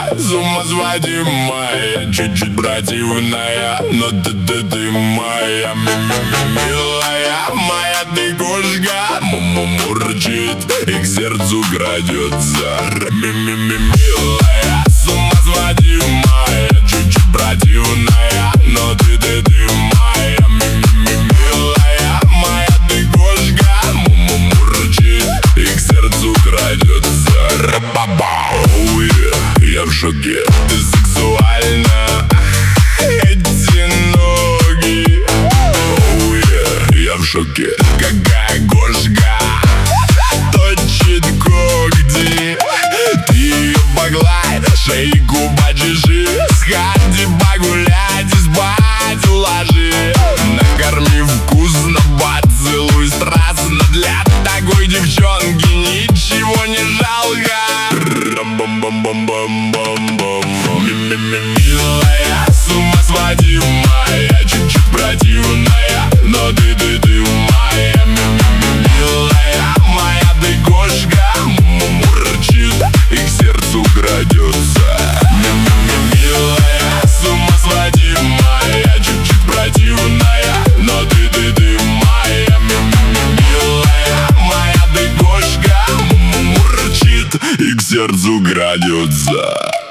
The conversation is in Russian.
сумасводимая, чуть-чуть противная, но ты моя, милая, моя ты кошка, мурчит и к сердцу крадется. Милая, сумасводимая, чуть-чуть противная, но ты моя, милая, моя ты кошка, мурчит и к сердцу крадется. Оу, я в шоке, ты сексуальна, эти ноги. Оу, я в шоке, какая кошка точит когти. Ты ее погладь, шейку почеши, сходи погулять и спать уложи. Накорми вкусно, поцелуй страстно, для такой девчонки ничего не жалко. Милая, сумасводимая, чуть-чуть противная, но ты моя, милая, моя ты кошка, мурчит и к сердцу крадется. Милая, сумасводимая, чуть-чуть противная, но ты моя, милая, моя ты кошка, мурчит и к сердцу крадется.